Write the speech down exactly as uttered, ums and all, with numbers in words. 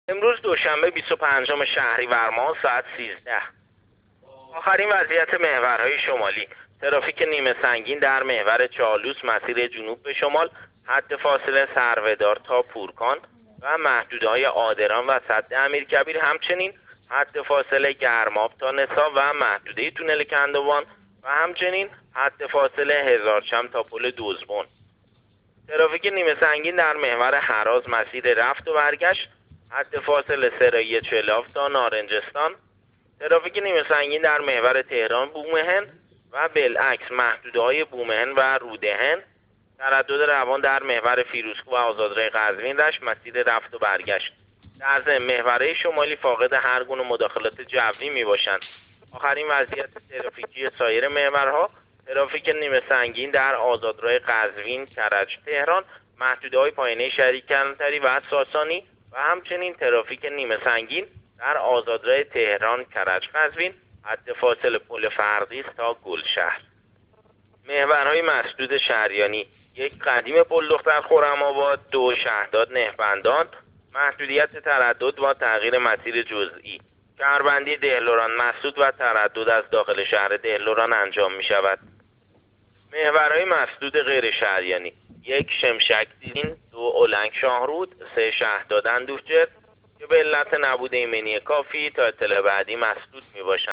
امروز دوشنبه بیست و پنجم شهریور ماه ساعت سیزده. آخرین وضعیت محورهای شمالی: ترافیک نیمه سنگین در محور چالوس مسیر جنوب به شمال، حد فاصله سروه‌دار تا پورکان و محدوده‌های آدران و سد امیرکبیر، همچنین حد فاصله گرماب تا نسا و محدوده تونل کندوان و همچنین حد فاصله هزارچم تا پل دوزبون. ترافیک نیمه سنگین در محور هراز مسیر رفت و برگشت، حد فاصله سرایی چلاف تا نارنجستان. ترافیک نیمه سنگین در محور تهران بومهن و بالعکس محدوده‌های بومهن و رودهن. تردد روان در محور فیروزکوه و آزادراه قزوین رشت مسیر رفت و برگشت. در ضمن محورهای شمالی فاقد هر گونه مداخلات جوی می باشند. آخرین وضعیت ترافیکی سایر محورها: ترافیک نیمه سنگین در آزادراه قزوین کرج تهران، محدوده‌های پایینه شهری کلانتری و ساسانی و همچنین ترافیک نیمه سنگین در آزادراه تهران کرج قزوین، حد فاصله پل فرقیس تا گلشهر. محورهای مسدود شهریانی: یک قدیم پل دختر خرم‌آباد، دو شهداد نهبندان، محدودیت تردد و تغییر مسیر جزئی. شهربندی دهلوران مسدود و تردد از داخل شهر دهلوران انجام می شود. محورهای مسدود غیر شهریانی: یک شمشکدین، دو اولنگ شاهرود، سه شهداد اندوهجر که به علت نبود ایمنی کافی تا اطلاع بعدی مسدود می باشند.